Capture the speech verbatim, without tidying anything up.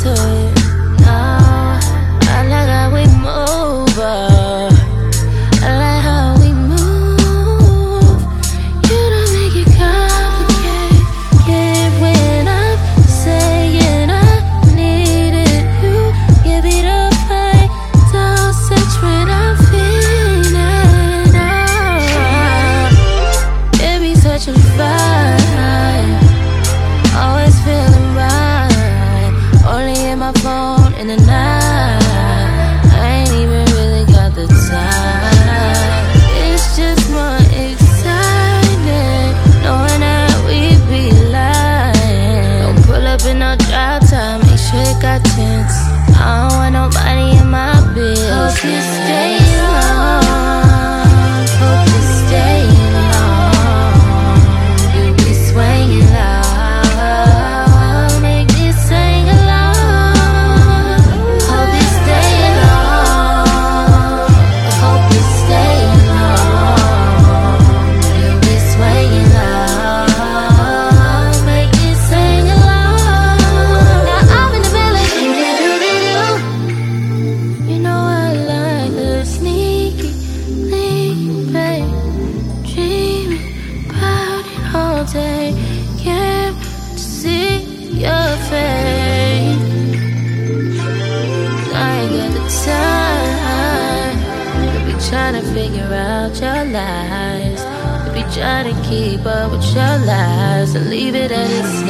to it. No, I like how we move, uh, I like how we move. You don't make it complicated when I'm saying I needed you. Give me the fight, dosage when I'm feeling. Oh, it be such a vibe, always feeling right. Only in my phone in the night, I ain't even really got the time. It's just more exciting knowing that we be lying. Don't pull up in no drop top, make sure it got tents. I don't want nobody in my business. Hope you stay long, hope you stay long. You be swinging loud, make me sing along. Hope you stay long, hope you stay long. You be swinging loud, make me sing along. Now I'm in the building, do-do-do-do. You know I like the sneaky link, babe. Dreaming about it all day. Can't wait to see your face. I ain't got the time to be trying to figure out your lies, to be trying to keep up with your lies, and leave it at its